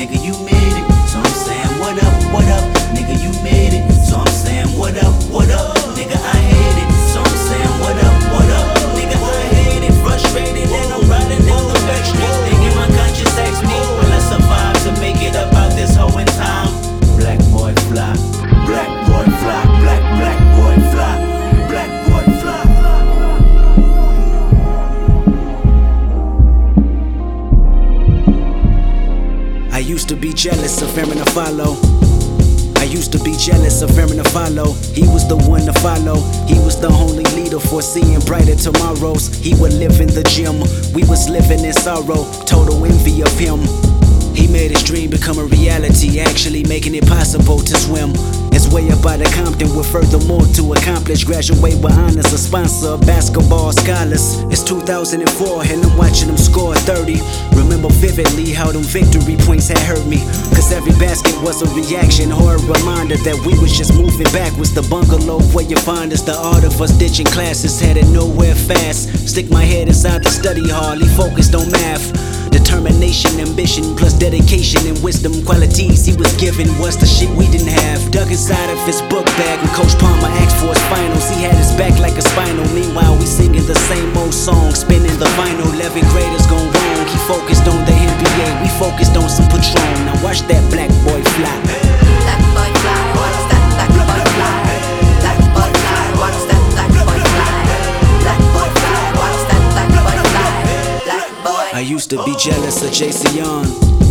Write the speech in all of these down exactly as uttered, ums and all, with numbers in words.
nigga, you made it. So I'm saying, what up, what up, nigga, you made it. So I'm saying, what up, what up, nigga, I hate it. So I'm saying, what up, what up, nigga, I hate it. Frustrated and I'm riding down the back streets, thinking my conscience asks me, will I survive to make it up out this hoe in time? Black boy fly, black boy fly, black, black boy fly, black boy fly. I used to be jealous of Aaron to follow. I used to be jealous of Aaron to follow. He was the one to follow. He was the only leader foreseeing brighter tomorrows. He would live in the gym. We was living in sorrow. Total envy of him. He made his dream become a reality, actually making it possible to swim. It's way up out of Compton with furthermore to accomplish. Graduate with honors, a sponsor of basketball scholars. It's two thousand four and I'm watching them score thirty. Remember vividly how them victory points had hurt me. Cause every basket was a reaction or a reminder that we was just moving backwards. The bungalow where you find us, the art of us ditching classes, headed nowhere fast. Stick my head inside the study hall, he focused on math. Determination, ambition, plus dedication and wisdom qualities he was given was the shit we didn't have. Dug inside of his book bag and Coach Palmer asked for his finals. He had his back like a spinal. Meanwhile, we singing the same old song, spinning the vinyl. eleventh graders gone wrong. He focused on the N B A, we focused on some Patron. Now watch that black boy fly. Black boy fly, watch that black boy fly. Black boy fly, watch that black boy fly. Black boy fly, watch that black boy fly. Black boy. I used to be jealous of J C Young.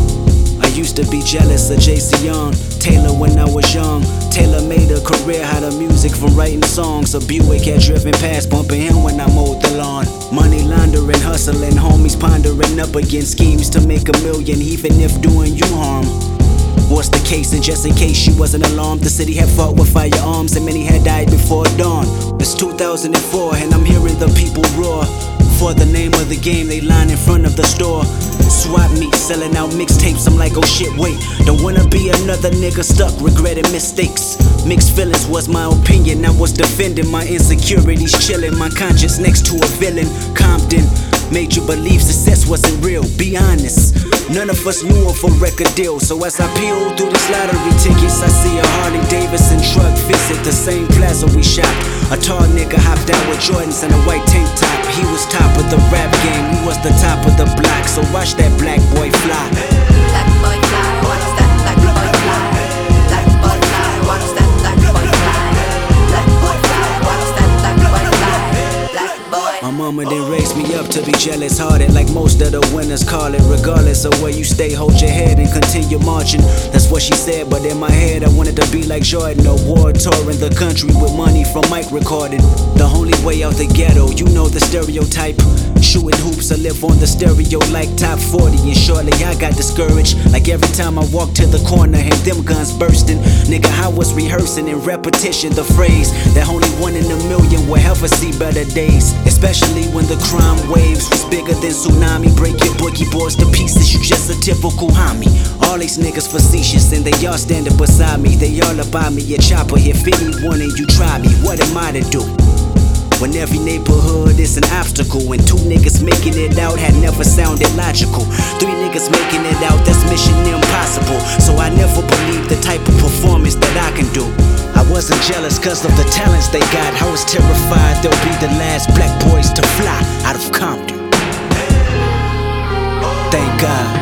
I used to be jealous of J C Young. Taylor when I was young. Taylor made a career out of music from writing songs. A Buick had driven past, bumping him when I mowed the lawn. Money laundering, hustling, homies pondering up against schemes to make a million, even if doing you harm. What's the case? And just in case you wasn't alarmed, the city had fought with firearms and many had died before dawn. It's two thousand four and I'm hearing the people roar. For the name of the game, they line in front of the store. Swap meet, selling out mixtapes. I'm like, oh shit, wait. Don't wanna be another nigga stuck regretting mistakes. Mixed feelings was my opinion. I was defending my insecurities, chilling my conscience next to a villain. Compton made you believe success wasn't real. Be honest, none of us knew of a record deal. So as I peel through these lottery tickets, I see a Harley Davidson truck visit the same plaza we shopped. A tall nigga hopped out with Jordans and a white tank top. He was top of the rap game, we was the top of the block. So watch that black boy fly. Black boy fly, watch that black boy fly. Black boy fly, watch that black boy fly. Black boy fly, watch that black boy fly. Black boy. My mama didn't raise me up to be jealous hearted like most of the winners call it. Regardless of where you stay, hold your head and continue marching. That's what she said, but in my head I wanted to be like Jordan. Award touring the country with money from mic recording. The only way out the ghetto, you know the stereotype. Shooting hoops, I live on the stereo like top forty. And shortly I got discouraged, like every time I walked to the corner and them guns bursting. Nigga, I was rehearsing in repetition the phrase that only one in a million will ever see better days. Especially when the crime waves was bigger than tsunami. Break your boogie boards to pieces, you just a typical homie. All these niggas facetious and they all standing beside me. They all about me, a chopper here, anyone and you try me. What am I to do? When every neighborhood is an obstacle, and two niggas making it out had never sounded logical. Three niggas making it out, that's mission impossible. So I never believed the type of performance that I can do. I wasn't jealous cause of the talents they got. I was terrified they'll be the last black boys to fly out of Compton. Thank God.